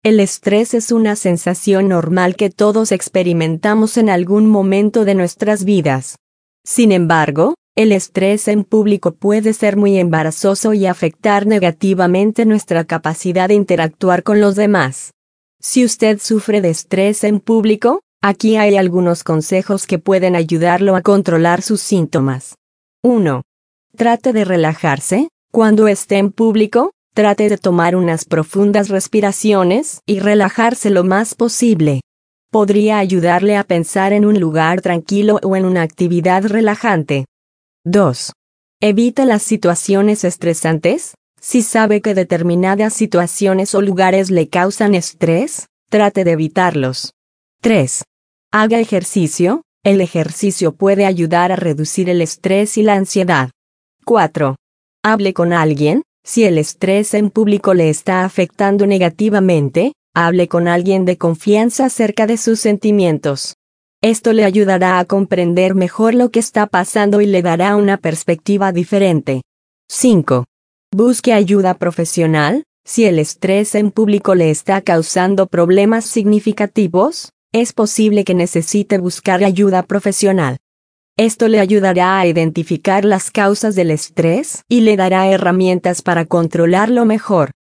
El estrés es una sensación normal que todos experimentamos en algún momento de nuestras vidas. Sin embargo, el estrés en público puede ser muy embarazoso y afectar negativamente nuestra capacidad de interactuar con los demás. Si usted sufre de estrés en público, aquí hay algunos consejos que pueden ayudarlo a controlar sus síntomas. 1. Trate de relajarse. Cuando esté en público, trate de tomar unas profundas respiraciones y relajarse lo más posible. Podría ayudarle a pensar en un lugar tranquilo o en una actividad relajante. 2. Evite las situaciones estresantes. Si sabe que determinadas situaciones o lugares le causan estrés, trate de evitarlos. 3. Haga ejercicio. El ejercicio puede ayudar a reducir el estrés y la ansiedad. 4. Hable con alguien. Si el estrés en público le está afectando negativamente, hable con alguien de confianza acerca de sus sentimientos. Esto le ayudará a comprender mejor lo que está pasando y le dará una perspectiva diferente. 5. Busque ayuda profesional. Si el estrés en público le está causando problemas significativos, es posible que necesite buscar ayuda profesional. Esto le ayudará a identificar las causas del estrés y le dará herramientas para controlarlo mejor.